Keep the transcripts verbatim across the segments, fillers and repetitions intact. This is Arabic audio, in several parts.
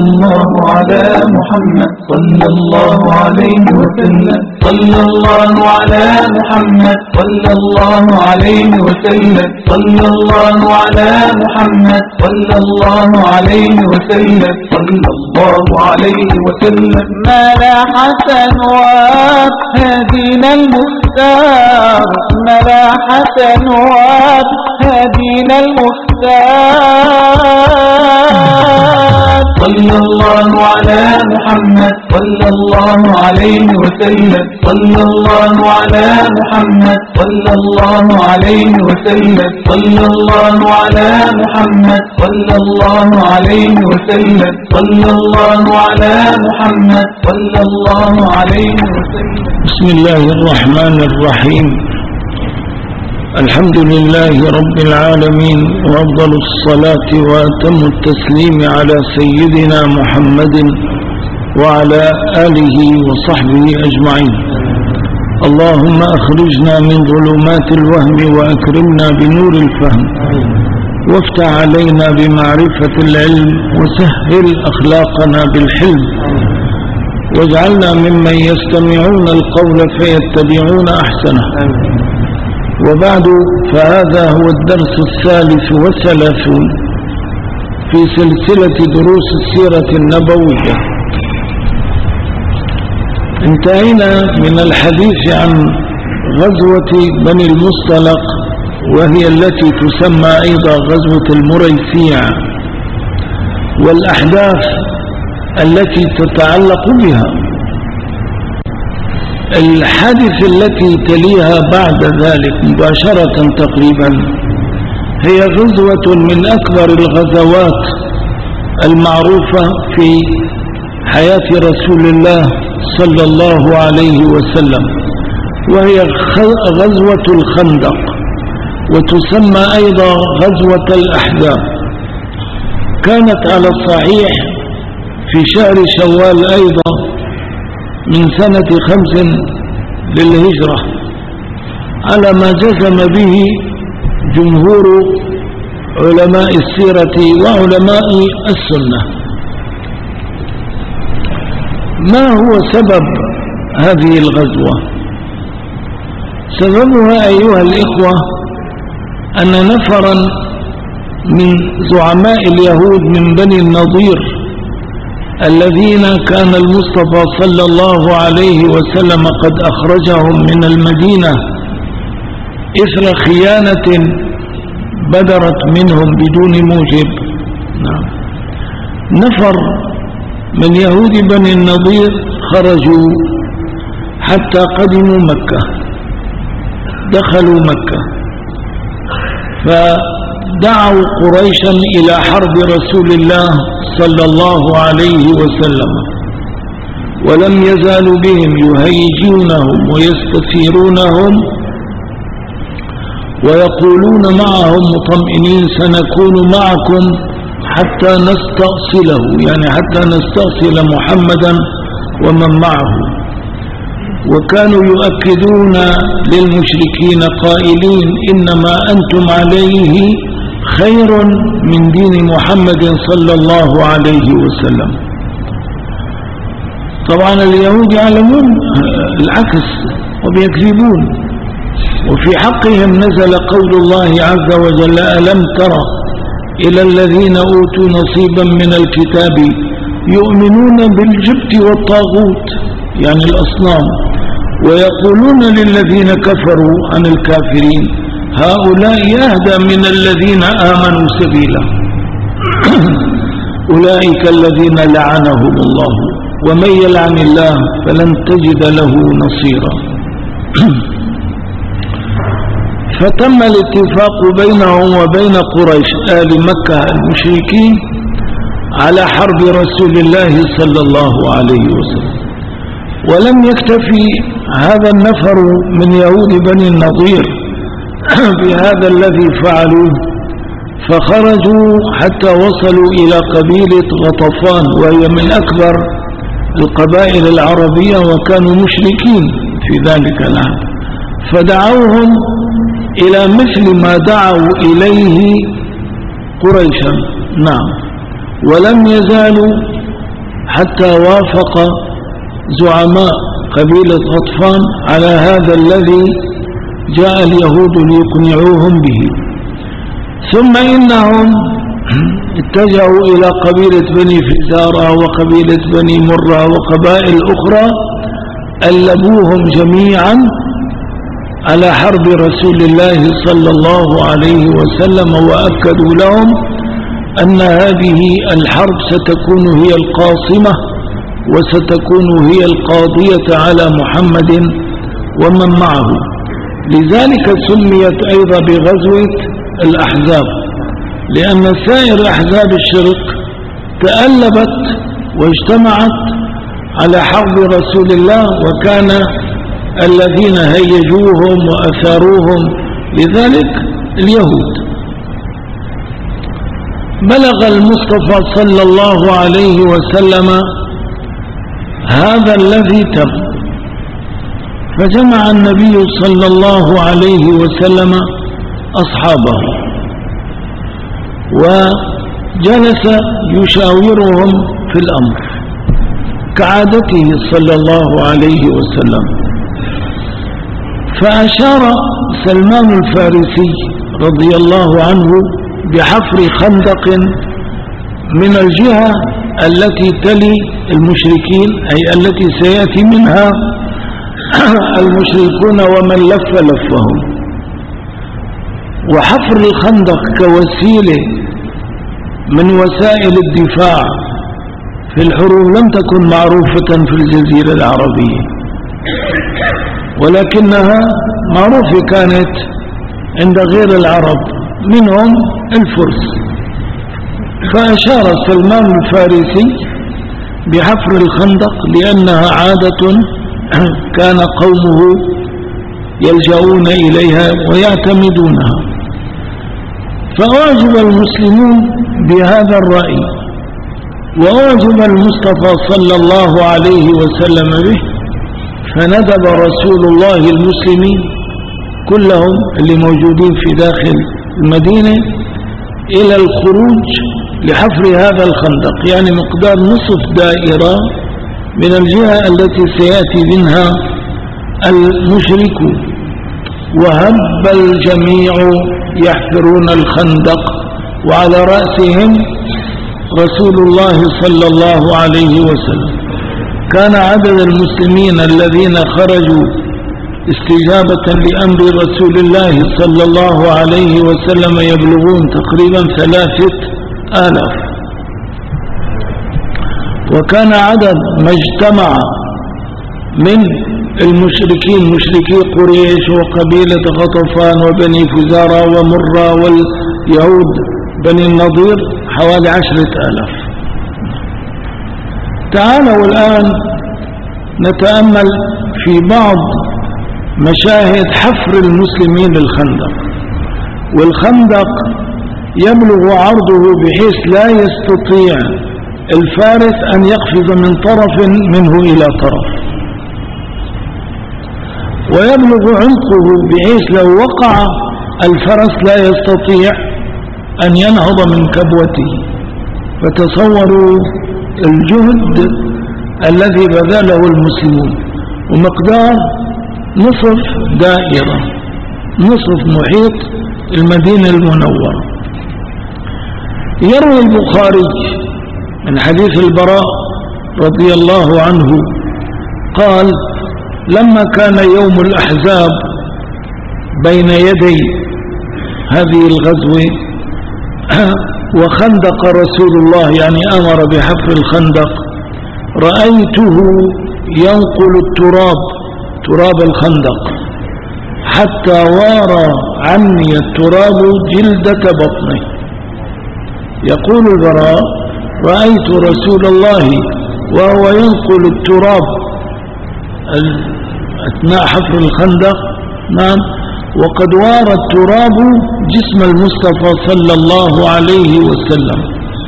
الله على محمد صلى الله عليه وسلم صلى الله على محمد صلى الله عليه وسلم صلى الله على محمد صلى الله عليه وسلم صلى الله عليه وسلم. ملاحة أنوار هدينا المختار ملاحة أنوار هدينا المختار صلى الله على محمد صلى الله عليه وسلم صلى الله على محمد صلى الله عليه وسلم صلى الله على محمد صلى الله عليه وسلم صلى الله على محمد صلى الله عليه وسلم. بسم الله الرحمن الرحيم. الحمد لله رب العالمين، وأفضل الصلاة وأتم التسليم على سيدنا محمد وعلى آله وصحبه أجمعين. اللهم أخرجنا من ظلمات الوهم وأكرمنا بنور الفهم، وافتح علينا بمعرفة العلم، وسهل أخلاقنا بالحلم، واجعلنا ممن يستمعون القول فيتبعون أحسنه. وبعد، فهذا هو الدرس الثالث والثلاثون في سلسلة دروس السيرة النبوية. انتهينا من الحديث عن غزوة بني المصطلق، وهي التي تسمى أيضا غزوة المريسيع، والأحداث التي تتعلق بها. الحادث التي تليها بعد ذلك مباشرة تقريبا هي غزوة من أكبر الغزوات المعروفة في حياة رسول الله صلى الله عليه وسلم، وهي غزوة الخندق، وتسمى أيضا غزوة الأحزاب. كانت على الصحيح في شهر شوال أيضا من سنة خمس للهجرة، على ما جزم به جمهور علماء السيرة وعلماء السنة. ما هو سبب هذه الغزوة؟ سببها أيها الإخوة أن نفرا من زعماء اليهود من بني النضير الذين كان المصطفى صلى الله عليه وسلم قد أخرجهم من المدينة إثر خيانة بدرت منهم بدون موجب. نفر من يهود بني النضير خرجوا حتى قدموا مكة، دخلوا مكة، فدعوا قريشا إلى حرب رسول الله صلى الله عليه وسلم، ولم يزالوا بهم يهيجونهم ويستثيرونهم ويقولون معهم مطمئنين: سنكون معكم حتى نستأصله، يعني حتى نستأصل محمدا ومن معه. وكانوا يؤكدون للمشركين قائلين: إنما أنتم عليه خير من دين محمد صلى الله عليه وسلم. طبعا اليهود يعلمون العكس وبيكذبون. وفي حقهم نزل قول الله عز وجل: ألم ترى إلى الذين أوتوا نصيبا من الكتاب يؤمنون بالجبت والطاغوت، يعني الأصنام، ويقولون للذين كفروا عن الكافرين: هؤلاء أهدى من الذين آمنوا سبيلا. أولئك الذين لعنهم الله، ومن يلعن الله فلن تجد له نصيرا. فتم الاتفاق بينهم وبين قريش آل مكة المشركين على حرب رسول الله صلى الله عليه وسلم. ولم يكتفي هذا النفر من يهود بني النضير بهذا الذي فعلوه، فخرجوا حتى وصلوا إلى قبيلة غطفان، وهي من أكبر القبائل العربية، وكانوا مشركين في ذلك العهد، فدعوهم إلى مثل ما دعوا إليه قريشا. نعم. ولم يزالوا حتى وافق زعماء قبيلة غطفان على هذا الذي جاء اليهود ليقنعوهم به. ثم إنهم اتجهوا إلى قبيلة بني فزارة وقبيلة بني مرة وقبائل أخرى، ألبوهم جميعا على حرب رسول الله صلى الله عليه وسلم، وأكدوا لهم أن هذه الحرب ستكون هي القاصمة وستكون هي القاضية على محمد ومن معه. لذلك سميت أيضا بغزوة الأحزاب، لأن سائر أحزاب الشرك تألبت واجتمعت على حرب رسول الله، وكان الذين هيجوهم وأثاروهم لذلك اليهود. بلغ المصطفى صلى الله عليه وسلم هذا الذي تم، فجمع النبي صلى الله عليه وسلم أصحابه وجلس يشاورهم في الأمر كعادته صلى الله عليه وسلم. فأشار سلمان الفارسي رضي الله عنه بحفر خندق من الجهة التي تلي المشركين، أي التي سيأتي منها المشركون ومن لف لفهم. وحفر الخندق كوسيلة من وسائل الدفاع في الحروب لم تكن معروفة في الجزيرة العربية، ولكنها معروفة كانت عند غير العرب منهم الفرس. فأشار سلمان الفارسي بحفر الخندق لأنها عادة كان قومه يلجؤون إليها ويعتمدونها. فأعجب المسلمون بهذا الرأي، وأعجب المصطفى صلى الله عليه وسلم به، فندب رسول الله المسلمين كلهم اللي موجودين في داخل المدينة إلى الخروج لحفر هذا الخندق، يعني مقدار نصف دائرة من الجهة التي سيأتي منها المشركون. وهب الجميع يحفرون الخندق، وعلى رأسهم رسول الله صلى الله عليه وسلم. كان عدد المسلمين الذين خرجوا استجابة لأمر رسول الله صلى الله عليه وسلم يبلغون تقريبا ثلاثة آلاف. وكان عدد ما اجتمع من المشركين مشركي قريش وقبيلة غطفان وبني فزارة ومرة واليهود بني النضير حوالي عشرة آلاف. تعالوا الآن نتأمل في بعض مشاهد حفر المسلمين للخندق. والخندق يبلغ عرضه بحيث لا يستطيع الفارس أن يقفز من طرف منه إلى طرف، ويبلغ عمقه بحيث لو وقع الفرس لا يستطيع أن ينهض من كبوته. فتصوروا الجهد الذي بذله المسلمون، ومقدار نصف دائرة، نصف محيط المدينة المنورة. يروي البخاري من حديث البراء رضي الله عنه قال: لما كان يوم الأحزاب بين يدي هذه الغزوة وخندق رسول الله، يعني أمر بحفر الخندق، رأيته ينقل التراب تراب الخندق حتى وارى عني التراب جلدة بطنه. يقول البراء: رأيت رسول الله وهو ينقل التراب أثناء حفر الخندق، نعم، وقد وارى التراب جسم المصطفى صلى الله عليه وسلم.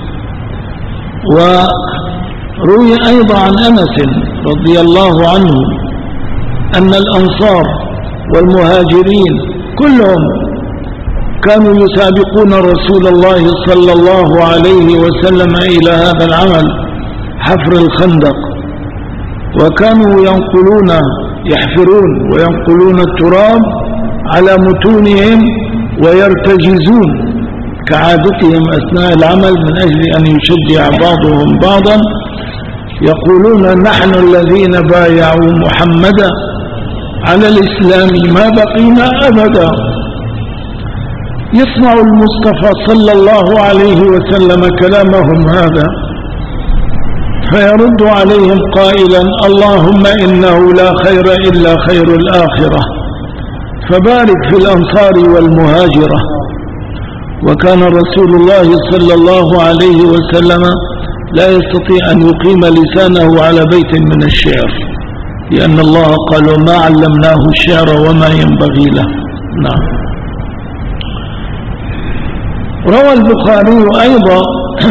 وروي أيضا عن أنس رضي الله عنه أن الأنصار والمهاجرين كلهم كانوا يسابقون رسول الله صلى الله عليه وسلم إلى هذا العمل، حفر الخندق، وكانوا ينقلون يحفرون وينقلون التراب على متونهم ويرتجزون كعادتهم أثناء العمل من أجل أن يشجع بعضهم بعضا، يقولون نحن الذين بايعوا محمدا على الإسلام ما بقينا أبدا. يسمع المصطفى صلى الله عليه وسلم كلامهم هذا فيرد عليهم قائلا اللهم إنه لا خير إلا خير الآخرة، فبارك في الأنصار والمهاجرة. وكان رسول الله صلى الله عليه وسلم لا يستطيع أن يقيم لسانه على بيت من الشعر، لأن الله قال ما علمناه الشعر وما ينبغي له. نعم. روى البخاري أيضا،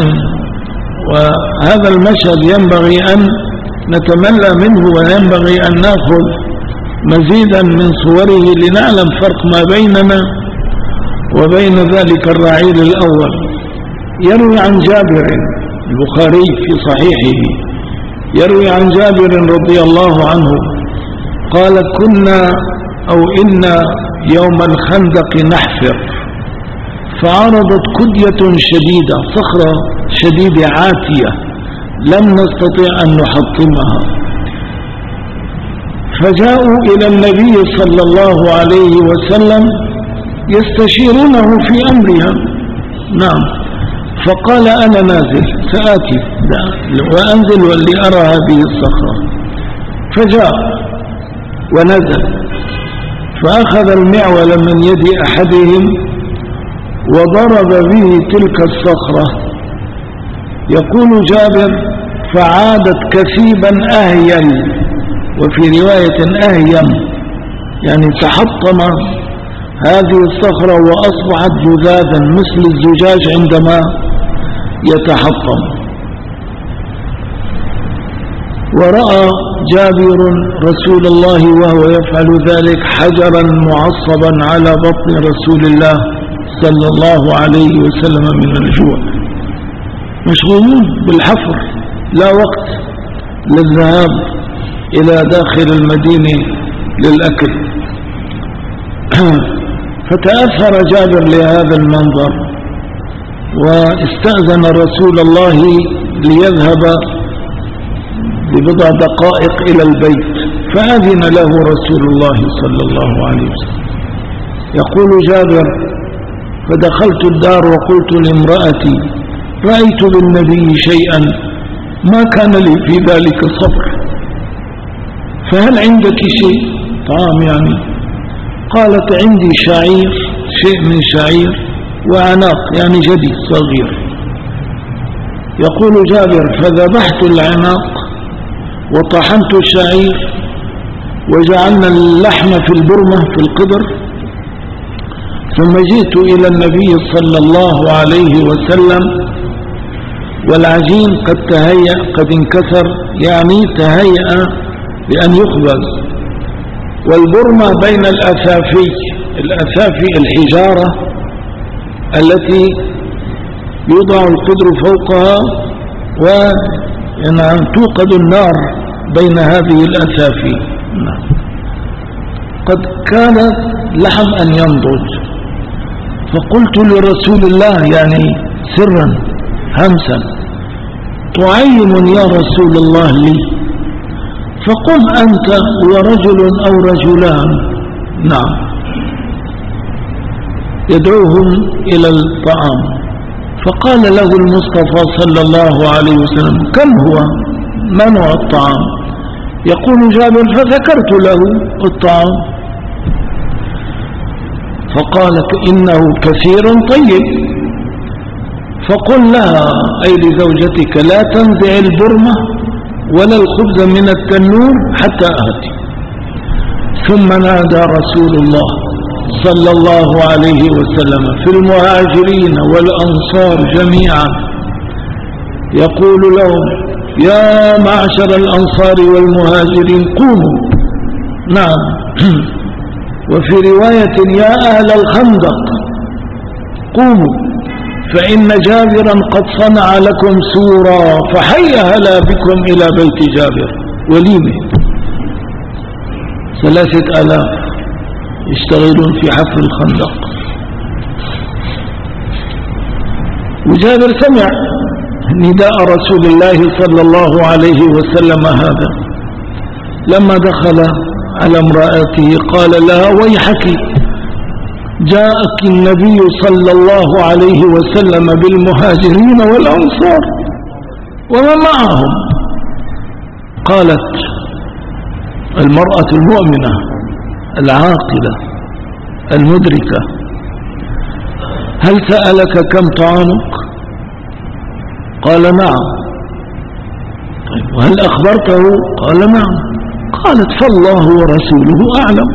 وهذا المشهد ينبغي أن نتملى منه وينبغي أن نأخذ مزيدا من صوره لنعلم فرق ما بيننا وبين ذلك الرعيل الأول. يروي عن جابر البخاري في صحيحه، يروي عن جابر رضي الله عنه قال كنا أو إن يوم الخندق نحفر، فعرضت كدية شديدة، صخرة شديدة عاتية لم نستطيع أن نحطمها، فجاءوا إلى النبي صلى الله عليه وسلم يستشيرونه في أمرها. نعم. فقال أنا نازل سآتي وأنزل واللي أرى هذه الصخرة. فجاء ونزل فأخذ المعول من يد أحدهم وضرب به تلك الصخرة. يقول جابر فعادت كثيبا أهيل، وفي رواية أهيم يعني تحطم هذه الصخرة وأصبحت جذاذا مثل الزجاج عندما يتحطم. ورأى جابر رسول الله وهو يفعل ذلك حجرا معصبا على بطن رسول الله صلى الله عليه وسلم من الجوع، مشغولون بالحفر، لا وقت للذهاب إلى داخل المدينة للأكل. فتأثر جابر لهذا المنظر واستأذن رسول الله ليذهب ببضع دقائق إلى البيت، فأذن له رسول الله صلى الله عليه وسلم. يقول جابر فدخلت الدار وقلت لامرأتي رأيت بالنبي شيئا ما كان لي في ذلك صبر، فهل عندك شيء طعام يعني؟ قالت عندي شعير، شيء من شعير وعناق يعني جدي صغير. يقول جابر فذبحت العناق وطحنت الشعير وجعلنا اللحم في البرمة في القدر، ثم جئت إلى النبي صلى الله عليه وسلم والعجين قد تهيأ قد انكسر يعني تهيأ لأن يخبز، والبرمة بين الأثافي، الأثافي الحجارة التي يوضع القدر فوقها وتوقد النار بين هذه الأثافي. قد كان لحم أن ينضج، فقلت لرسول الله يعني سرا همسا تعين يا رسول الله لي، فقل أنت ورجل أو رجلان. نعم. يدعوهم إلى الطعام، فقال له المصطفى صلى الله عليه وسلم كم هو ما نوع الطعام؟ يقول جابر فذكرت له الطعام، فقال إنه كثير طيب، فقل لها أي لزوجتك لا تنزع البرمة ولا الخبز من التنور حتى آتي. ثم نادى رسول الله صلى الله عليه وسلم في المهاجرين والأنصار جميعا يقول لهم يا معشر الأنصار والمهاجرين قوموا. نعم. وفي رواية يا أهل الخندق قوموا، فإن جابرا قد صنع لكم سورا فحيا هلا بكم إلى بيت جابر. وليمة ثلاثة آلاف يشتغلون في حفر الخندق. وجابر سمع نداء رسول الله صلى الله عليه وسلم هذا. لما دخل على امرأته قال لها ويحك جاءك النبي صلى الله عليه وسلم بالمهاجرين والأنصار وما معهم. قالت المرأة المؤمنة العاقلة المدركة هل سألك كم طعامك؟ قال نعم. وهل أخبرته؟ قال نعم. قالت فالله ورسوله أعلم.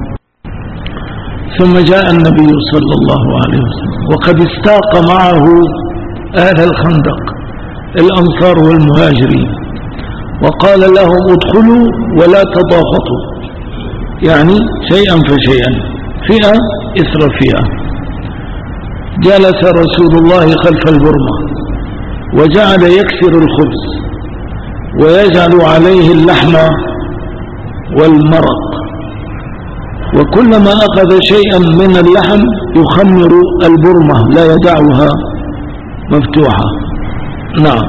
ثم جاء النبي صلى الله عليه وسلم وقد استاق معه أهل الخندق الأنصار والمهاجرين وقال لهم ادخلوا ولا تضاغطوا، يعني شيئا فشيئا، فئة إثر فئة. جلس رسول الله خلف البرمة وجعل يكسر الخبز ويجعل عليه اللحم والمرق، وكلما أخذ شيئا من اللحم يخمر البرمة لا يدعها مفتوحة. نعم.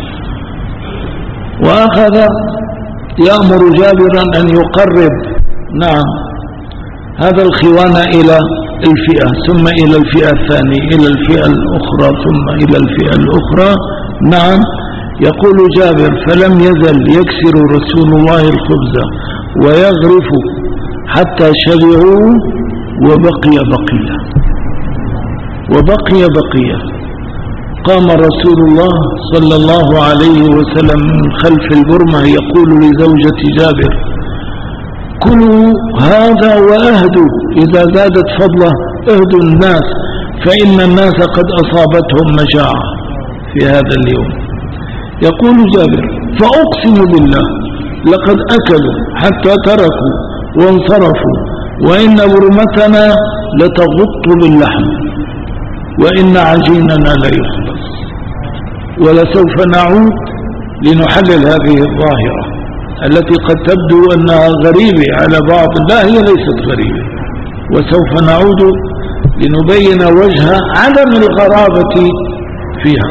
وأخذ يأمر جابرا أن يقرب نعم هذا الخوان إلى الفئة ثم إلى الفئة الثانية إلى الفئة الأخرى ثم إلى الفئة الأخرى. نعم. يقول جابر فلم يزل يكسر رسول الله الخبز ويغرف حتى شبعوا وبقي بقية وبقي بقية. قام رسول الله صلى الله عليه وسلم من خلف البرمة يقول لزوجة جابر كلوا هذا وأهدوا، إذا زادت فضله اهدوا الناس فإن الناس قد أصابتهم مجاعة في هذا اليوم. يقول جابر فأقسم بالله لقد أكلوا حتى تركوا وانصرفوا وإن برمتنا لتغط باللحم وإن عجيننا لا يخلص. ولسوف نعود لنحلل هذه الظاهرة التي قد تبدو أنها غريبة على بعض، لا هي ليست غريبة، وسوف نعود لنبين وجه عدم الغرابة فيها.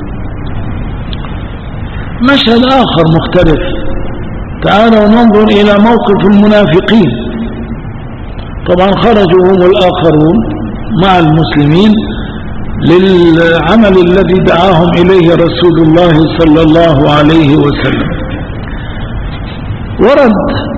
مشهد آخر مختلف. تعالوا ننظر إلى موقف المنافقين. طبعا خرجوا هم الآخرون مع المسلمين للعمل الذي دعاهم إليه رسول الله صلى الله عليه وسلم. ورد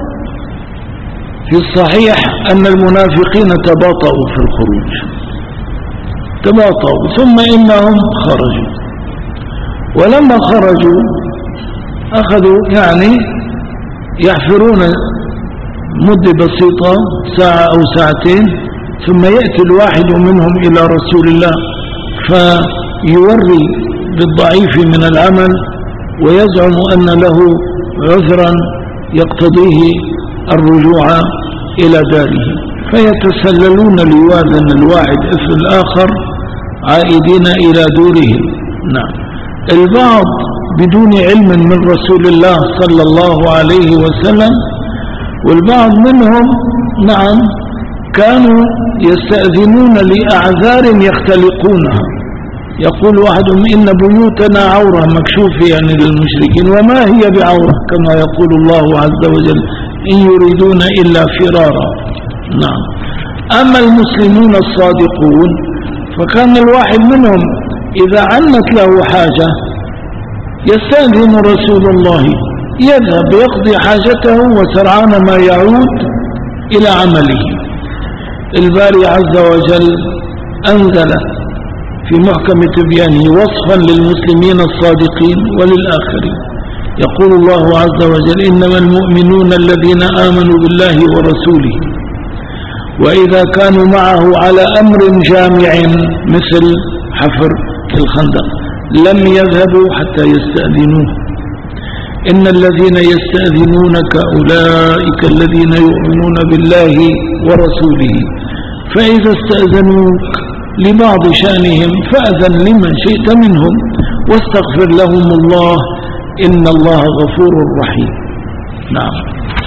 في الصحيح أن المنافقين تباطؤوا في الخروج، تباطؤوا ثم إنهم خرجوا. ولما خرجوا أخذوا يعني يحفرون مدة بسيطة ساعة أو ساعتين ثم يأتي الواحد منهم إلى رسول الله فيوري بالضعيف من العمل ويزعم أن له عذرا يقتضيه الرجوع إلى داره، فيتسللون ليواذن الواحد إثر الآخر عائدين إلى دورهم. نعم. البعض بدون علم من رسول الله صلى الله عليه وسلم، والبعض منهم نعم كانوا يستأذنون لأعذار يختلقونها. يقول واحدهم إن بيوتنا عورة مكشوفة يعني للمشركين وما هي بعورة كما يقول الله عز وجل إن يريدون إلا فرارا. نعم. أما المسلمون الصادقون فكان الواحد منهم إذا عنت له حاجة يستأذن رسول الله يذهب يقضي حاجته وسرعان ما يعود إلى عمله. الباري عز وجل أنزل في محكم تبيانه وصفا للمسلمين الصادقين وللآخرين. يقول الله عز وجل إنما المؤمنون الذين آمنوا بالله ورسوله وإذا كانوا معه على أمر جامع مثل حفر الخندق لم يذهبوا حتى يستأذنوه. إن الذين يستأذنونك أولئك الذين يؤمنون بالله ورسوله فإذا استأذنوك لبعض شأنهم فأذن لمن شئت منهم واستغفر لهم الله إن الله غفور رحيم. نعم.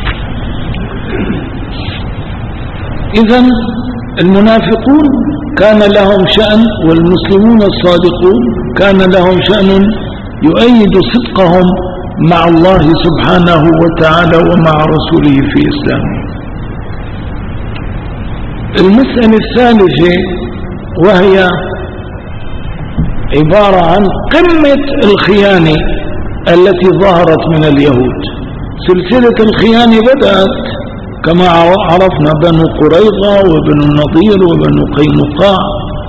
إذن المنافقون كان لهم شأن، والمسلمون الصادقون كان لهم شأن يؤيد صدقهم مع الله سبحانه وتعالى ومع رسوله في إسلامه. المسألة الثالثة وهي عبارة عن قمة الخيانة التي ظهرت من اليهود. سلسلة الخيانة بدأت كما عرفنا بنو قريظة وبنو النضير وبنو قينقاع.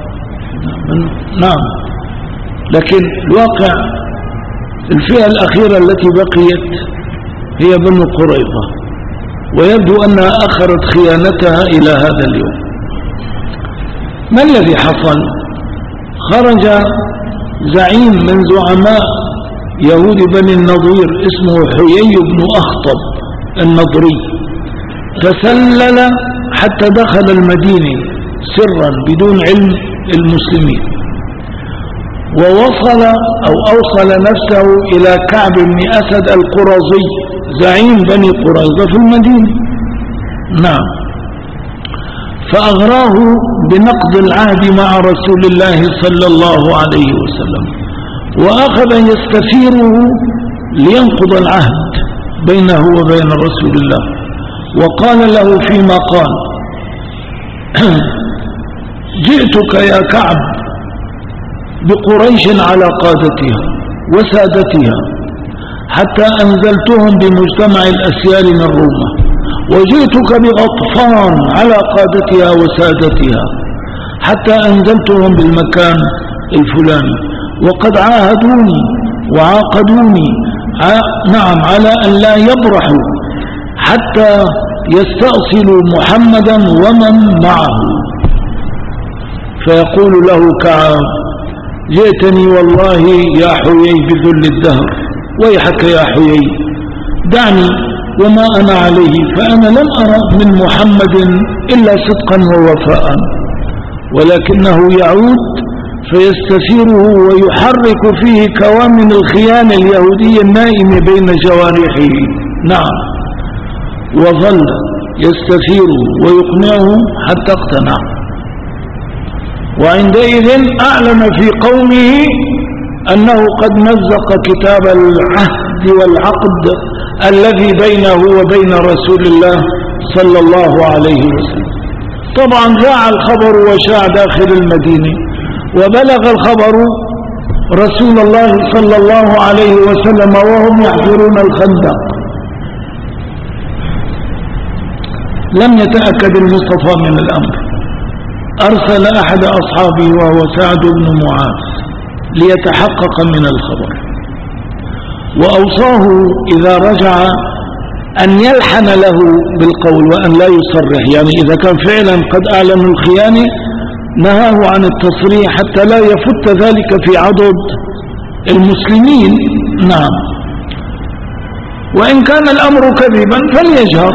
نعم، لكن الواقع الفئة الأخيرة التي بقيت هي بنو قريظة، ويبدو أنها أخرت خيانتها إلى هذا اليوم. ما الذي حصل؟ خرج زعيم من زعماء يهود بني النضير اسمه حيي بن أخطب النضري، تسلل حتى دخل المدينة سرا بدون علم المسلمين، ووصل أو أوصل نفسه إلى كعب بن أسد القرظي زعيم بني قريظة في المدينة. نعم، فأغراه بنقض العهد مع رسول الله صلى الله عليه وسلم، وأخذ يستثيره لينقض العهد بينه وبين رسول الله، وقال له فيما قال: جئتك يا كعب بقريش على قادتها وسادتها حتى أنزلتهم بمجتمع الأسيار من روما، وجئتك بغطفان على قادتها وسادتها حتى أنزلتهم بالمكان الفلاني، وقد عاهدوني وعاقدوني نعم على أن لا يبرحوا حتى يستأصلوا محمدا ومن معه. فيقول له كعب: جئتني والله يا حيي بذل الدهر، ويحك يا حيي دعني وما أنا عليه، فأنا لم أرى من محمد إلا صدقا ووفاء، ولكنه يعود فيستثيره ويحرك فيه كوامن الخيانة اليهودية النائمة بين جوارحه. نعم، وظل يستثيره ويقنعه حتى اقتنع، وعندئذ أعلن في قومه أنه قد مزق كتاب العهد والعقد الذي بينه وبين رسول الله صلى الله عليه وسلم. طبعا جاء الخبر وشاع داخل المدينة، وبلغ الخبر رسول الله صلى الله عليه وسلم وهم يحفرون الخندق. لم يتأكد المصطفى من الأمر، أرسل أحد أصحابه وهو سعد بن معاذ ليتحقق من الخبر، وأوصاه إذا رجع أن يلحن له بالقول وأن لا يصرح، يعني إذا كان فعلا قد أعلنوا الخيانة نهاه عن التصريح حتى لا يفت ذلك في عضد المسلمين. نعم، وإن كان الأمر كذبا فليجهر.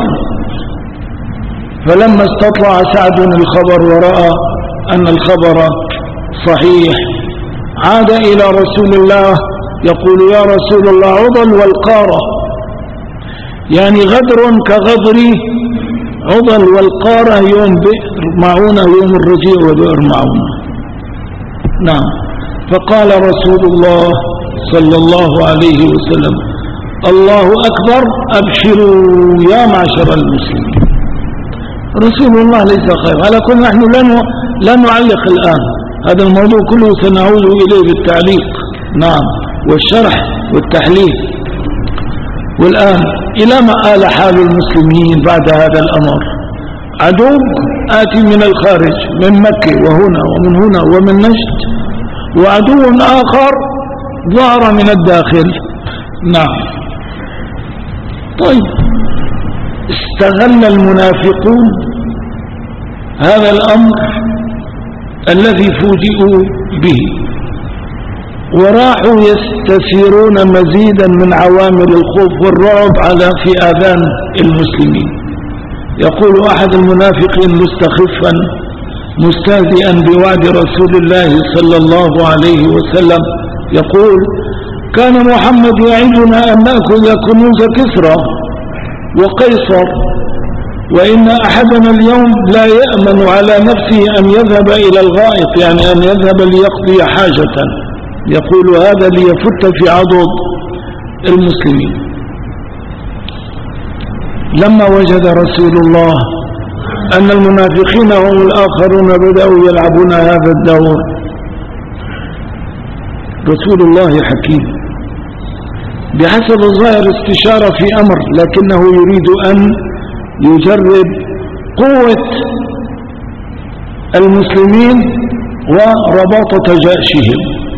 فلما استطلع سعد الخبر ورأى أن الخبر صحيح عاد إلى رسول الله يقول: يا رسول الله، عضل والقارة، يعني غدر كغدر عضل والقارة يوم بئر معونة يوم الرجيع وبئر معونة. نعم، فقال رسول الله صلى الله عليه وسلم: الله أكبر، أبشروا يا معشر المسلمين. رسول الله ليس خير. على كل نحن لا نعلق الآن، هذا الموضوع كله سنعود إليه بالتعليق نعم والشرح والتحليل. والآن إلى ما آل حال المسلمين بعد هذا الأمر؟ عدو آتي من الخارج من مكة وهنا ومن هنا ومن نجد، وعدو آخر ظهر من الداخل. نعم. طيب، استغل المنافقون هذا الأمر الذي فوجئوا به، وراحوا يستثيرون مزيدا من عوامل الخوف والرعب على في آذان المسلمين. يقول أحد المنافقين مستخفا: مستهزئا بوعد رسول الله صلى الله عليه وسلم يقول: كان محمد يعدنا أن نأخذ كنوز كسرى وقيصر، وإن أحدنا اليوم لا يأمن على نفسه أن يذهب إلى الغائط، يعني أن يذهب ليقضي حاجة، يقول هذا ليفت في عضد المسلمين. لما وجد رسول الله أن المنافقين هم الآخرون بدأوا يلعبون هذا الدور، رسول الله حكيم بحسب الظاهر استشارة في أمر، لكنه يريد أن يجرب قوة المسلمين ورباطة جأشهم.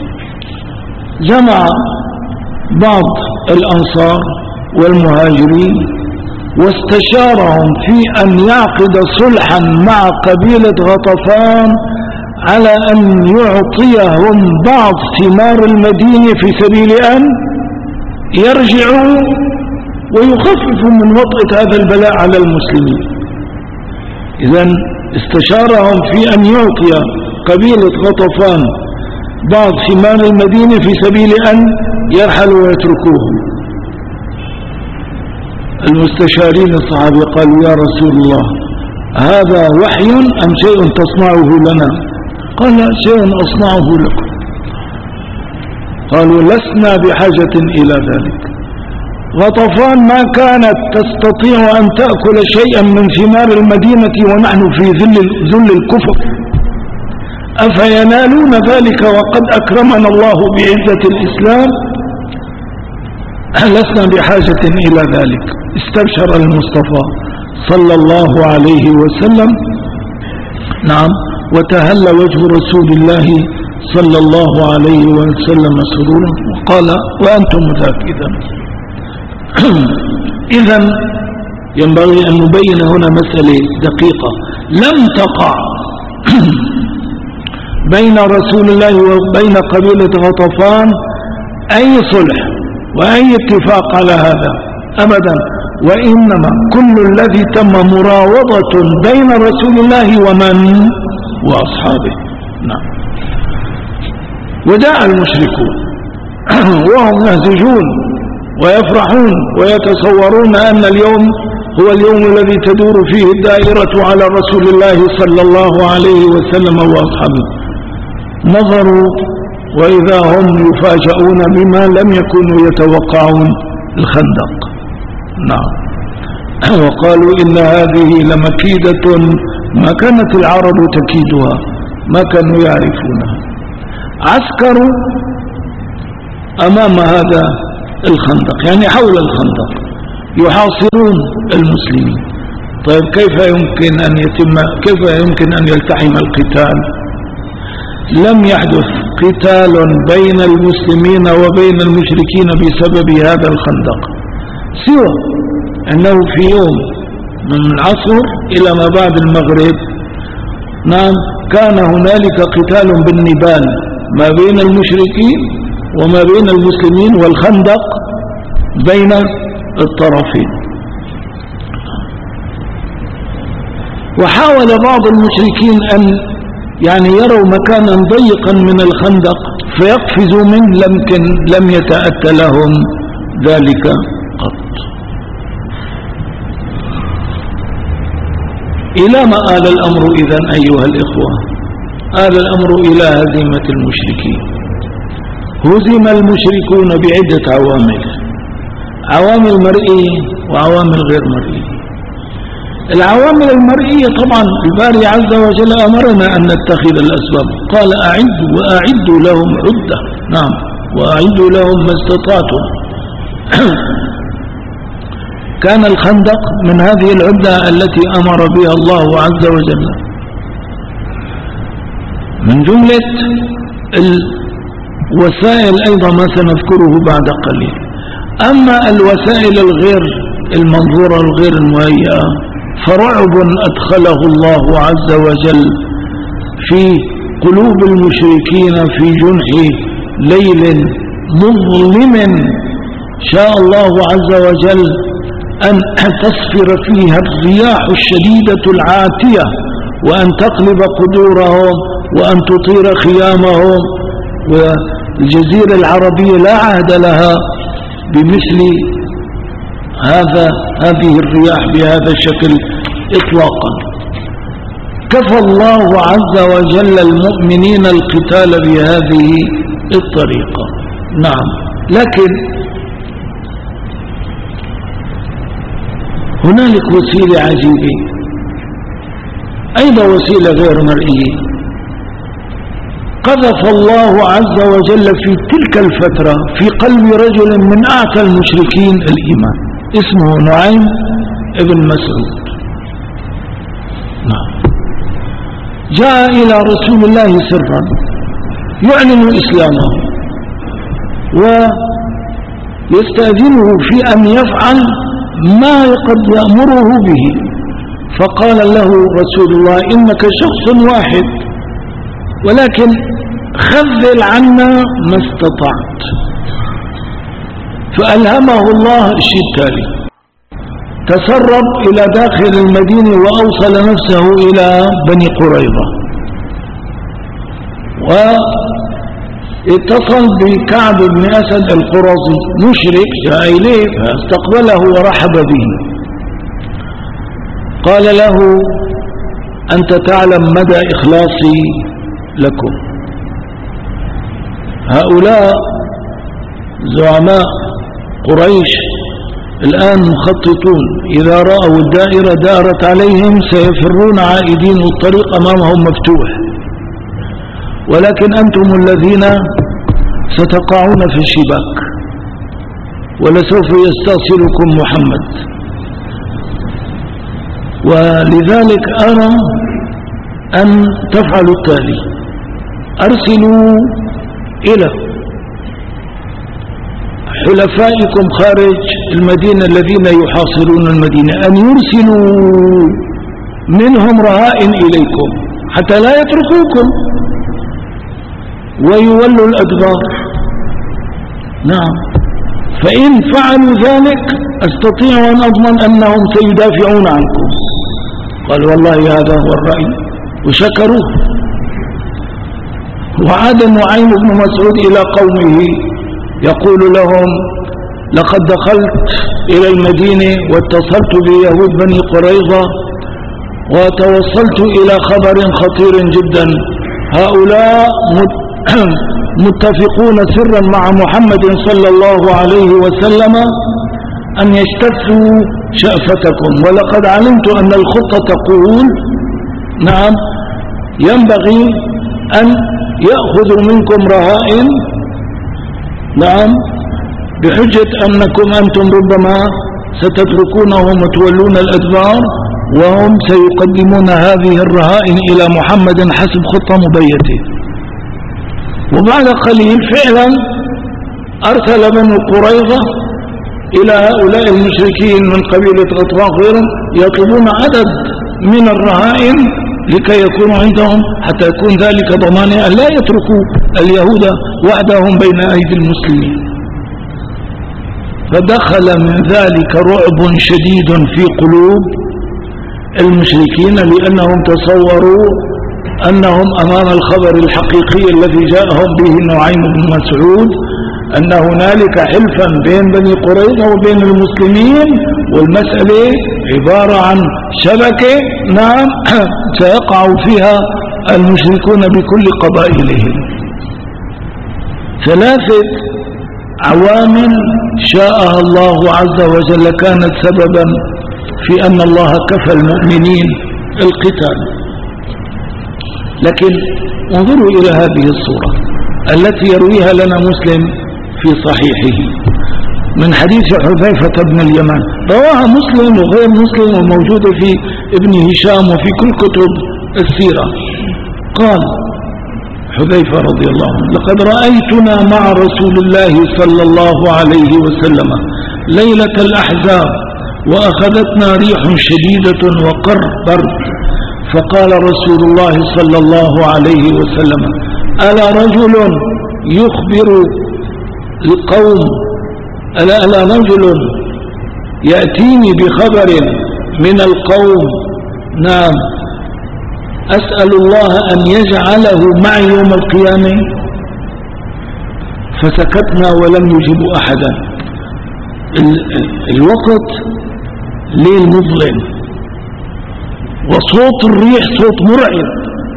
جمع بعض الأنصار والمهاجرين واستشارهم في أن يعقد صلحا مع قبيلة غطفان على أن يعطيهم بعض ثمار المدينة في سبيل أن يرجعوا ويخففوا من وطأة هذا البلاء على المسلمين. إذن استشارهم في أن يعطي قبيلة غطفان بعض ثمار المدينة في سبيل أن يرحلوا ويتركوهم. المستشارين الصحابة قالوا: يا رسول الله، هذا وحي أم شيء تصنعه لنا؟ قال: لا، شيء أصنعه لكم. قالوا: لسنا بحاجة إلى ذلك. غطفان ما كانت تستطيع أن تأكل شيئا من ثمار المدينة ونحن في ذل ذل الكفر، أفينالون ذلك وقد أكرمنا الله بعزة الإسلام؟ لسنا بحاجة إلى ذلك. استبشر المصطفى صلى الله عليه وسلم، نعم، وتهل وجه رسول الله صلى الله عليه وسلم سرورا وقال: وأنتم ذاك. إذن إذن ينبغي أن نبين هنا مسألة دقيقة. لم تقع بين رسول الله وبين قبيلة غطفان أي صلح وأي اتفاق على هذا أبدا، وإنما كل الذي تم مراوضة بين رسول الله ومن وأصحابه. نعم. وجاء المشركون وهم يهزجون ويفرحون ويتصورون أن اليوم هو اليوم الذي تدور فيه الدائرة على رسول الله صلى الله عليه وسلم وأصحابه. نظروا وإذا هم يفاجؤون بما لم يكونوا يتوقعون: الخندق. نعم. وقالوا: إن هذه لمكيدة ما كانت العرب تكيدها، ما كانوا يعرفونها. عسكروا أمام هذا الخندق، يعني حول الخندق يحاصرون المسلمين. طيب كيف يمكن أن يتم كيف يمكن أن يلتحم القتال؟ لم يحدث قتال بين المسلمين وبين المشركين بسبب هذا الخندق، سوى أنه في يوم من العصر إلى ما بعد المغرب، نعم، كان هنالك قتال بالنبال ما بين المشركين وما بين المسلمين، والخندق بين الطرفين. وحاول بعض المشركين أن يعني يروا مكانا ضيقا من الخندق فيقفزوا منه، لكن لم يتأتى لهم ذلك قط. إلى ما آل الأمر إذن أيها الإخوة؟ آل الأمر إلى هزيمة المشركين. هزم المشركون بعدة عوامل، عوامل مرئية وعوامل غير مرئية. العوامل المرئية طبعا الباري عز وجل أمرنا أن نتخذ الأسباب، قال: أعدوا وأعدوا لهم عدة، نعم، وأعدوا لهم ما استطعتم. كان الخندق من هذه العدة التي أمر بها الله عز وجل. من جملة الوسائل أيضا ما سنذكره بعد قليل. أما الوسائل الغير المنظورة الغير المهيئة فرعب أدخله الله عز وجل في قلوب المشركين في جنح ليل مظلم شاء الله عز وجل أن تصفر فيها الرياح الشديدة العاتية وأن تقلب قدورهم وأن تطير خيامهم. والجزيرة العربية لا عهد لها بمثل هذا هذه الرياح بهذا الشكل إطلاقا. كفى الله عز وجل المؤمنين القتال بهذه الطريقة. نعم، لكن هنالك وسيلة عجيبة، أيضا وسيلة غير مرئية، قذف الله عز وجل في تلك الفترة في قلب رجل من أعتى المشركين الإيمان، اسمه نعيم ابن مسعود. نعم. جاء إلى رسول الله سرا يعلن إسلامه ويستأذنه في أن يفعل ما قد يأمره به، فقال له رسول الله: إنك شخص واحد ولكن خذل عنا ما استطعت. فألهمه الله الشيء التالي: تسرب إلى داخل المدينة وأوصل نفسه إلى بني قريظة، واتصل بكعب بن أسد القرظي مشرك جاء إليه فاستقبله ورحب به. قال له: أنت تعلم مدى إخلاصي لكم. هؤلاء زعماء قريش الآن مخططون، إذا رأوا الدائرة دارت عليهم سيفرون عائدين والطريق أمامهم مفتوح، ولكن أنتم الذين ستقعون في الشباك ولسوف يستأصلكم محمد. ولذلك أرى أن تفعلوا التالي: أرسلوا إلى حلفائكم خارج المدينة الذين يحاصرون المدينة أن يرسلوا منهم رهائن إليكم حتى لا يتركوكم ويولوا الأدبار. نعم، فإن فعلوا ذلك أستطيع أن أضمن أنهم سيدافعون عنكم. قال: والله هذا هو الرأي، وشكروه. وعاد نعيم بن مسعود إلى قومه يقول لهم: لقد دخلت إلى المدينة واتصلت بيهود بني قريظة وتوصلت إلى خبر خطير جدا، هؤلاء متفقون سرا مع محمد صلى الله عليه وسلم أن يجتثوا شأفتكم، ولقد علمت أن الخطة تقول نعم ينبغي أن يأخذوا منكم رهائن نعم بحجة أنكم أنتم ربما ستتركونهم وتولون الأدبار، وهم سيقدمون هذه الرهائن إلى محمد حسب خطة مبيتة. وبعد قليل فعلا أرسل بنو قريظة إلى هؤلاء المشركين من قبيلة غطفان غيرهم يطلبون عدد من الرهائن لكي يكونوا عندهم، حتى يكون ذلك ضمانة أن لا يتركوا اليهود وحدهم بين أيدي المسلمين. فدخل من ذلك رعب شديد في قلوب المشركين، لأنهم تصوروا أنهم أمام الخبر الحقيقي الذي جاءهم به نعيم بن مسعود، أن هنالك حلفا بين بني قريظة وبين المسلمين، والمسألة عبارة عن شبكة نعم سيقع فيها المشركون بكل قبائلهم. ثلاثة عوامل شاءها الله عز وجل كانت سببا في أن الله كفى المؤمنين القتال. لكن انظروا إلى هذه الصورة التي يرويها لنا مسلم في صحيحه من حديث حذيفة بن اليمان، رواها مسلم وغير مسلم وموجودة في ابن هشام وفي كل كتب السيرة. قال حذيفة رضي الله عنه: لقد رأيتنا مع رسول الله صلى الله عليه وسلم ليلة الأحزاب وأخذتنا ريح شديدة وقر برد، فقال رسول الله صلى الله عليه وسلم: ألا رجل يخبر القوم ألا, ألا رجل يأتيني بخبر من القوم نعم أسأل الله أن يجعله معي يوم القيامة. فسكتنا ولم يجب أحدا. الوقت ليل مظلم وصوت الريح صوت مرعب.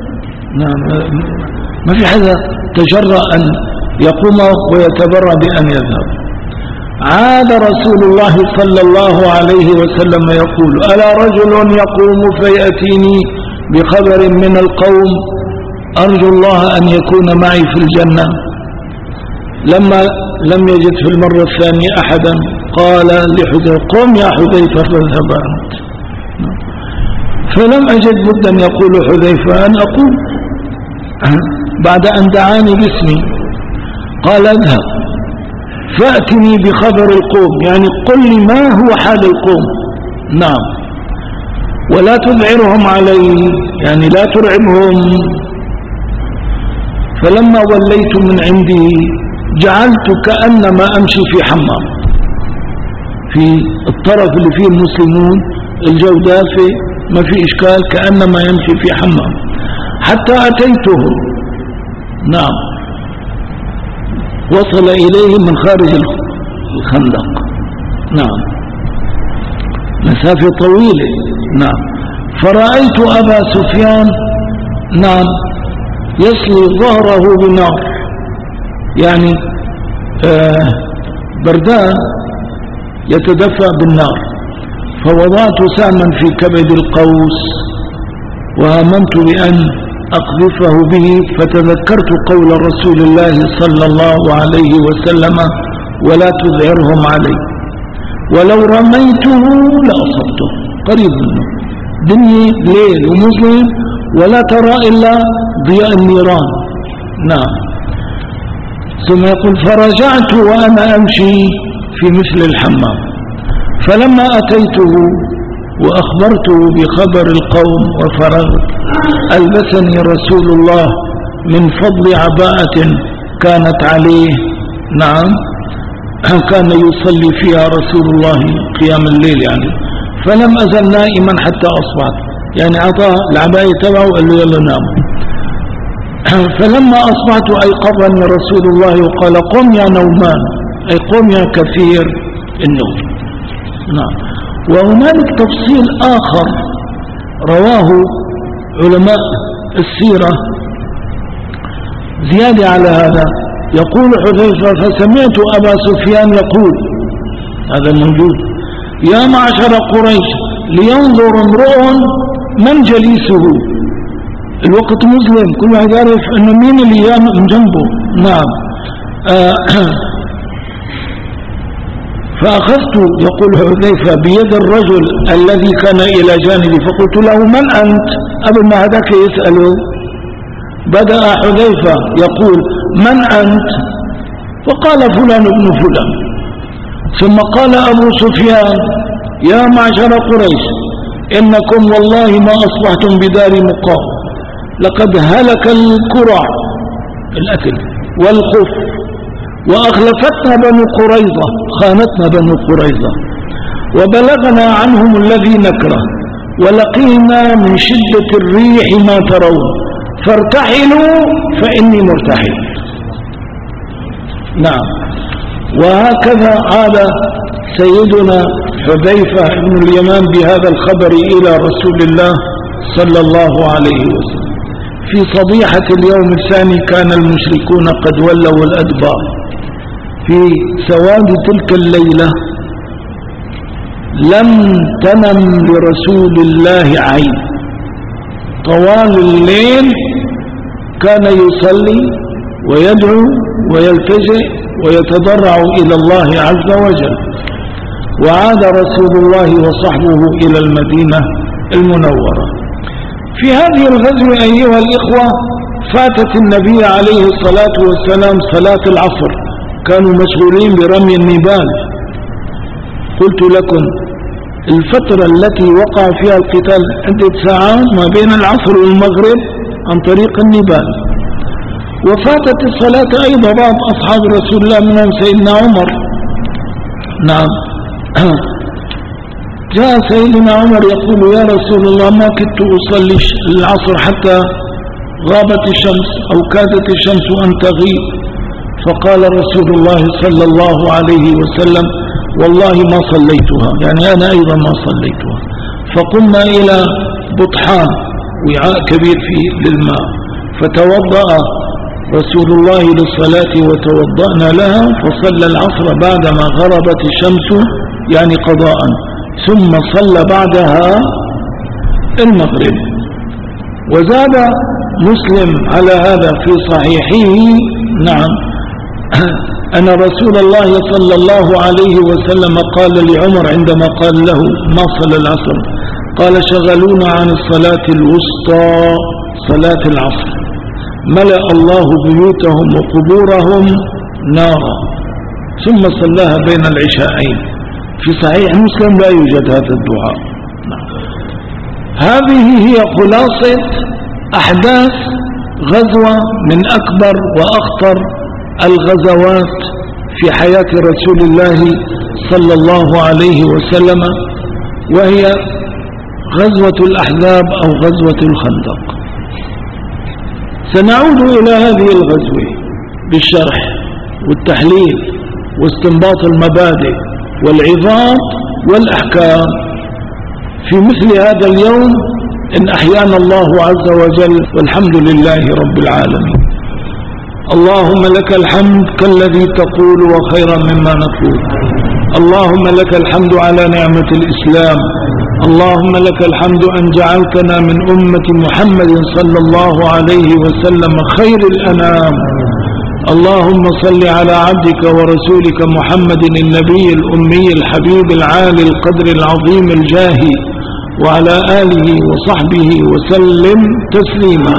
ما في حدا تجرأ أن يقوم ويتبرى بأن يذهب. عاد رسول الله صلى الله عليه وسلم يقول: ألا رجل يقوم فيأتيني بخبر من القوم أرجو الله أن يكون معي في الجنة. لما لم يجد في المرة الثانية أحدا قال لحذيفة: قم يا حذيفة فاذهب أنت. فلم أجد بدا يقول حذيفة أن أقول بعد أن دعاني باسمي. قال: اذهب فأتني بخبر القوم، يعني قل لي ما هو حال القوم. نعم. ولا تذعرهم علي، يعني لا ترعبهم. فلما وليت من عندي جعلت كأنما أمشي في حمام، في الطرف اللي فيه المسلمون، الجو دافئ ما في إشكال، كأنما يمشي في حمام حتى أتيته. نعم. وصل إليه من خارج الخندق. نعم. مسافة طويلة. نعم. فرأيت أبا سفيان نعم يصلي ظهره بنار، يعني آه بردان يتدفى بالنار. فوضعت سهما في كبد القوس وهممت بأن أقذفه به، فتذكرت قول رسول الله صلى الله عليه وسلم: ولا تذعرهم علي، ولو رميته لأصبته. قريب منه، دنيا ليل ومظلم ولا ترى إلا ضياء النيران. نعم. ثم يقول: فرجعت وأنا أمشي في مثل الحمام، فلما أتيته وأخبرته بخبر القوم وفرغت ألبسني رسول الله من فضل عباءة كانت عليه. نعم. كان يصلي فيها رسول الله قيام الليل، يعني فلم أزل نائما حتى أصبحت، يعني أعطاه العباية تبعه وقال له: يلا نام. فلما أصبحت أيقظني رسول الله وقال: قم يا نومان، أي قم يا كثير النوم. نعم. وهنالك تفصيل آخر رواه علماء السيرة زيادة على هذا. يقول حذيفة: فسمعت أبا سفيان يقول، هذا موجود: يا معشر قريش لينظر امرؤ من جليسه. الوقت مظلم، كل واحد يعرف انه مين اللي من جنبه. نعم. آه فأخذت، يقول حذيفة، بيد الرجل الذي كان إلى جانبي فقلت له: من أنت؟ قبل ما هذاك يسأله بدأ حذيفة يقول: من أنت؟ فقال: فلان ابن فلان. ثم قال أبو سفيان: يا معشر قريش إنكم والله ما أصبحتم بدار مقام، لقد هلك الكرع الأكل والخف، وأخلفتنا بنو قريظة، خانتنا بنو قريظة، وبلغنا عنهم الذي نكره، ولقينا من شدة الريح ما ترون، فارتحلوا فإني مرتحل. نعم. وهكذا عاد سيدنا حذيفة بن اليمان بهذا الخبر إلى رسول الله صلى الله عليه وسلم. في صبيحة اليوم الثاني كان المشركون قد ولوا الأدبار. في سواد تلك الليلة لم تنم لرسول الله عين، طوال الليل كان يصلي ويدعو ويلتجئ ويتضرع إلى الله عز وجل. وعاد رسول الله وصحبه إلى المدينة المنورة. في هذه الغزوة أيها الإخوة فاتت النبي عليه الصلاة والسلام صلاة العصر، كانوا مشغولين برمي النبال. قلت لكم الفترة التي وقع فيها القتال عدة ساعات ما بين العصر والمغرب عن طريق النبال. وفاتت الصلاة أيضا بعض أصحاب رسول الله منهم سيدنا عمر. نعم. جاء سيدنا عمر يقول يا رسول الله ما كنت أصلي العصر حتى غابت الشمس أو كادت الشمس أن تغيب. فقال رسول الله صلى الله عليه وسلم والله ما صليتها، يعني أنا أيضا ما صليتها. فقمنا إلى بطحان وعاء كبير فيه للماء، فتوضأ رسول الله للصلاة وتوضأنا لها، فصلى العصر بعدما غربت الشمس يعني قضاء، ثم صلى بعدها المغرب. وزاد مسلم على هذا في صحيحه نعم أن رسول الله صلى الله عليه وسلم قال لعمر عندما قال له ما صلى العصر، قال شغلونا عن الصلاة الوسطى صلاة العصر ملأ الله بيوتهم وقبورهم نارا، ثم صلاها بين العشاءين. في صحيح مسلم لا يوجد هذا الدعاء. هذه هي خلاصة أحداث غزوة من أكبر وأخطر الغزوات في حياة رسول الله صلى الله عليه وسلم، وهي غزوة الأحزاب أو غزوة الخندق. سنعود إلى هذه الغزوة بالشرح والتحليل واستنباط المبادئ والعظات والأحكام في مثل هذا اليوم إن أحيانا الله عز وجل، والحمد لله رب العالمين. اللهم لك الحمد كالذي تقول وخيرا مما نقول. اللهم لك الحمد على نعمة الإسلام. اللهم لك الحمد أن جعلتنا من أمة محمد صلى الله عليه وسلم خير الأنام. اللهم صل على عبدك ورسولك محمد النبي الأمي الحبيب العالي القدر العظيم الجاهي وعلى آله وصحبه وسلم تسليما.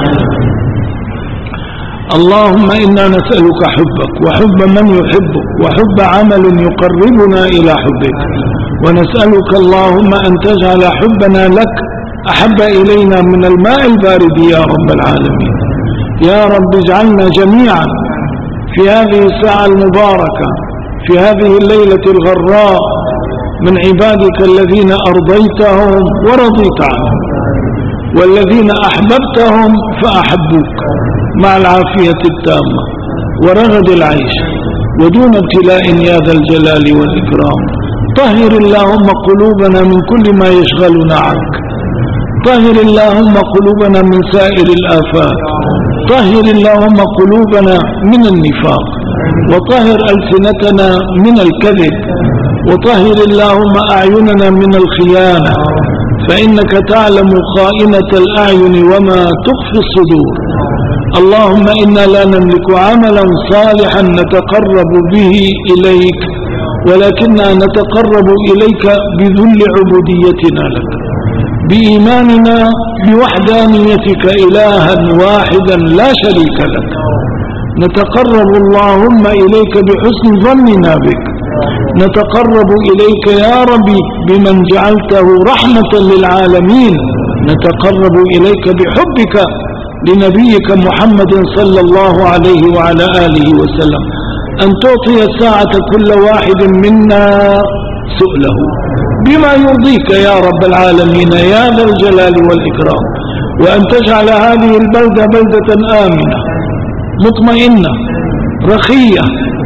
اللهم إنا نسألك حبك وحب من يحبك وحب عمل يقربنا إلى حبك، ونسألك اللهم أن تجعل حبنا لك أحب إلينا من الماء البارد يا رب العالمين. يا رب اجعلنا جميعا في هذه الساعة المباركة في هذه الليلة الغراء من عبادك الذين أرضيتهم ورضيت عنهم، والذين أحببتهم فأحبوك مع العافية التامة ورغد العيش ودون ابتلاء يا ذا الجلال والإكرام. طهر اللهم قلوبنا من كل ما يشغلنا عنك. طهر اللهم قلوبنا من سائر الآفات. طهر اللهم قلوبنا من النفاق، وطهر ألسنتنا من الكذب، وطهر اللهم أعيننا من الخيانة، فإنك تعلم خائنة الأعين وما تخفي الصدور. اللهم إنا لا نملك عملا صالحا نتقرب به إليك، ولكننا نتقرب إليك بذل عبوديتنا لك، بإيماننا بوحدانيتك إلها واحدا لا شريك لك. نتقرب اللهم إليك بحسن ظننا بك. نتقرب إليك يا ربي بمن جعلته رحمة للعالمين. نتقرب إليك بحبك لنبيك محمد صلى الله عليه وعلى آله وسلم، أن تعطي الساعة كل واحد منا سؤله بما يرضيك يا رب العالمين يا ذا الجلال والإكرام، وأن تجعل هذه البلدة بلدة آمنة مطمئنة رخية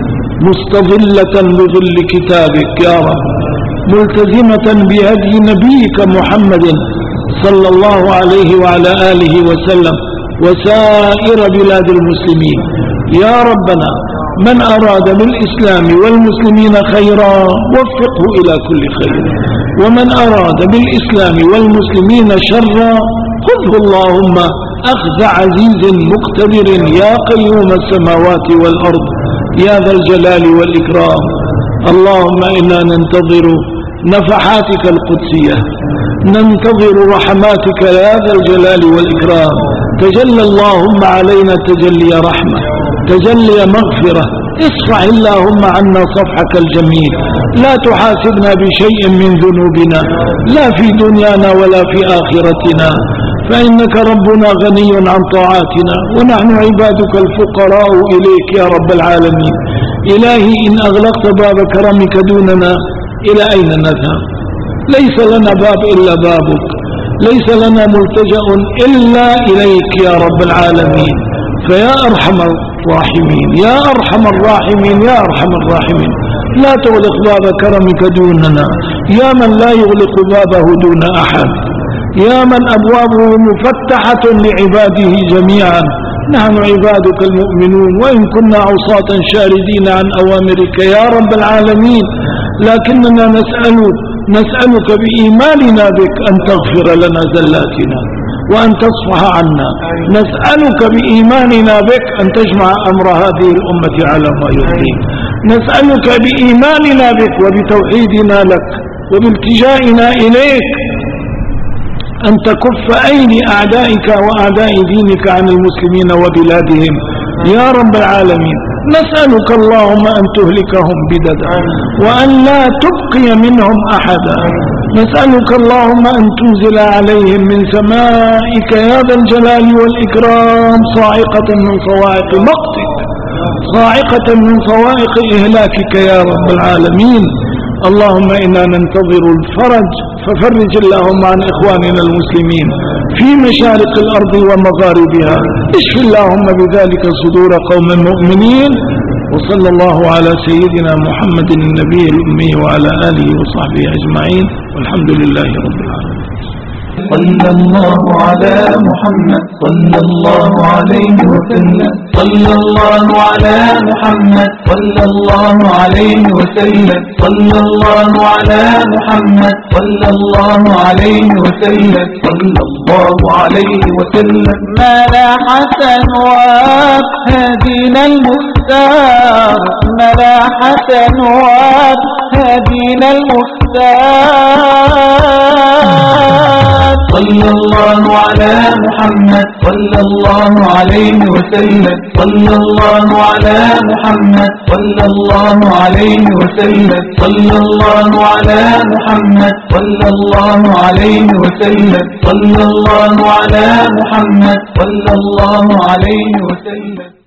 مستظلة بظل كتابك يا رب، ملتزمة بهدي نبيك محمد صلى الله عليه وعلى آله وسلم وسائر بلاد المسلمين. يا ربنا من أراد بالإسلام والمسلمين خيرا وفقه إلى كل خير، ومن أراد بالإسلام والمسلمين شرا خذه اللهم أخذ عزيز مقتدر يا قيوم السماوات والأرض يا ذا الجلال والإكرام. اللهم إنا ننتظر نفحاتك القدسية، ننتظر رحماتك يا ذا الجلال والإكرام. تجلى اللهم علينا تجلي رحمة، تجلي مغفرة. اصفح اللهم عنا صفحك الجميل، لا تحاسبنا بشيء من ذنوبنا لا في دنيانا ولا في آخرتنا، فإنك ربنا غني عن طاعاتنا ونحن عبادك الفقراء إليك يا رب العالمين. إلهي إن أغلقت باب كرمك دوننا إلى أين نذهب؟ ليس لنا باب إلا بابك، ليس لنا ملتجأ إلا إليك يا رب العالمين. فيا أرحم الراحمين يا أرحم الراحمين يا أرحم الراحمين، لا تغلق باب كرمك دوننا، يا من لا يغلق بابه دون أحد، يا من أبوابه مفتحة لعباده جميعا. نحن عبادك المؤمنون وإن كنا عصاة شاردين عن أوامرك يا رب العالمين، لكننا نسأل نسألك بإيماننا بك أن تغفر لنا زلاتنا وأن تصفح عنا، نسألك بإيماننا بك أن تجمع أمر هذه الأمة على ما يرضيك، نسألك بإيماننا بك وبتوحيدنا لك وبالتجائنا إليك أن تكف أيدي أعدائك وأعداء دينك عن المسلمين وبلادهم يا رب العالمين. نسألك اللهم أن تهلكهم بددا وأن لا تبقي منهم أحدا، نسألك اللهم أن تنزل عليهم من سمائك يا ذا الجلال والإكرام صاعقة من صواعق مقتك، صاعقة من صواعق إهلاكك يا رب العالمين. اللهم إنا ننتظر الفرج، ففرج اللهم عن إخواننا المسلمين في مشارق الأرض ومغاربها، اشف اللهم بذلك صدور قوم مؤمنين. وصلى الله على سيدنا محمد النبي الأمي وعلى آله وصحبه أجمعين، والحمد لله رب العالمين. صلى الله على محمد صلى الله عليه وسلم، صلى الله على محمد صلى الله عليه وسلم، صلى الله على محمد صلى الله عليه وسلم، صلى الله عليه وسلم. ما لاح سنوات هدينا المختار، ما لاح سنوات هدينا المختار. صلى الله على محمد صلى الله عليه وسلم، صلى الله على محمد صلى الله عليه وسلم، صلى الله على محمد صلى الله عليه وسلم، صلى الله على محمد صلى الله عليه وسلم.